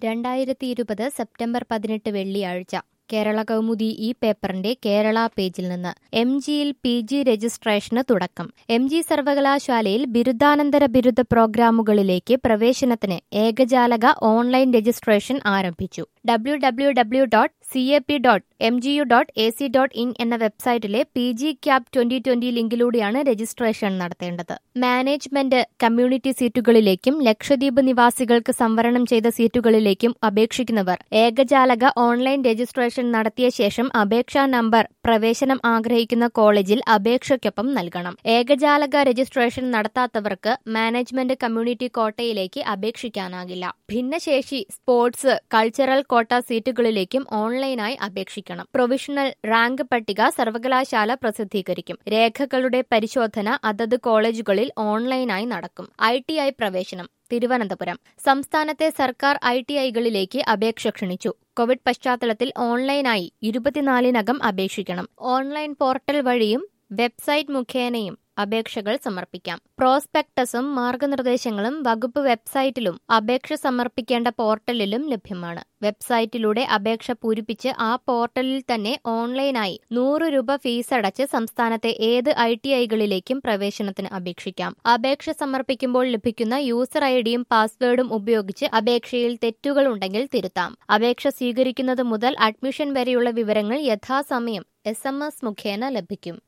2020 September 18 വെള്ളിയാഴ്ച കേരള കൗമുദി ഈ പേപ്പറിന്റെ കേരള പേജിൽ നിന്ന് MGയിൽ PG രജിസ്ട്രേഷന് തുടക്കം. MG സർവകലാശാലയിൽ ബിരുദാനന്തര ബിരുദ പ്രോഗ്രാമുകളിലേക്ക് പ്രവേശനത്തിന് ഏകജാലക ഓൺലൈൻ രജിസ്ട്രേഷൻ ആരംഭിച്ചു. www.cap.mgu.ac.in എന്ന വെബ്സൈറ്റിലെ PG CAP 2020 ലിങ്കിലൂടെയാണ് രജിസ്ട്രേഷൻ നടത്തേണ്ടത്. മാനേജ്മെന്റ് കമ്മ്യൂണിറ്റി സീറ്റുകളിലേക്കും ലക്ഷദ്വീപ് നിവാസികൾക്ക് സംവരണം ചെയ്ത സീറ്റുകളിലേക്കും അപേക്ഷിക്കുന്നവർ ഏകജാലക ഓൺലൈൻ രജിസ്ട്രേഷൻ നടത്തിയ ശേഷം അപേക്ഷാ നമ്പർ പ്രവേശനം ആഗ്രഹിക്കുന്ന കോളേജിൽ അപേക്ഷയ്ക്കൊപ്പം നൽകണം. ഏകജാലക രജിസ്ട്രേഷൻ നടത്താത്തവർക്ക് മാനേജ്മെന്റ് കമ്മ്യൂണിറ്റി കോട്ടയിലേക്ക് അപേക്ഷിക്കാനാകില്ല. ഭിന്നശേഷി, സ്പോർട്സ്, കൾച്ചറൽ കോട്ട സീറ്റുകളിലേക്കും ഓൺലൈനായി അപേക്ഷിക്കണം. പ്രൊവിഷണൽ റാങ്ക് പട്ടിക സർവകലാശാല പ്രസിദ്ധീകരിക്കും. രേഖകളുടെ പരിശോധന അതത് കോളേജുകളിൽ ഓൺലൈനായി നടക്കും. ITI പ്രവേശനം. തിരുവനന്തപുരം സംസ്ഥാനത്തെ സർക്കാർ ITIകളിലേക്ക് അപേക്ഷ ക്ഷണിച്ചു. കോവിഡ് പശ്ചാത്തലത്തിൽ ഓൺലൈനായി 24-നകം അപേക്ഷിക്കണം. ഓൺലൈൻ പോർട്ടൽ വഴിയും വെബ്സൈറ്റ് മുഖേനയും അപേക്ഷകൾ സമർപ്പിക്കാം. പ്രോസ്പെക്ടസും മാർഗനിർദ്ദേശങ്ങളും വകുപ്പ് വെബ്സൈറ്റിലും അപേക്ഷ സമർപ്പിക്കേണ്ട പോർട്ടലിലും ലഭ്യമാണ്. വെബ്സൈറ്റിലൂടെ അപേക്ഷ പൂരിപ്പിച്ച് ആ പോർട്ടലിൽ തന്നെ ഓൺലൈനായി 100 രൂപ ഫീസടച്ച് സംസ്ഥാനത്തെ ഏത് ITIകളിലേക്കും പ്രവേശനത്തിന് അപേക്ഷിക്കാം. അപേക്ഷ സമർപ്പിക്കുമ്പോൾ ലഭിക്കുന്ന യൂസർ IDയും പാസ്വേഡും ഉപയോഗിച്ച് അപേക്ഷയിൽ തെറ്റുകൾ ഉണ്ടെങ്കിൽ തിരുത്താം. അപേക്ഷ സ്വീകരിക്കുന്നത് മുതൽ അഡ്മിഷൻ വരെയുള്ള വിവരങ്ങൾ യഥാസമയം SMS മുഖേന ലഭിക്കും.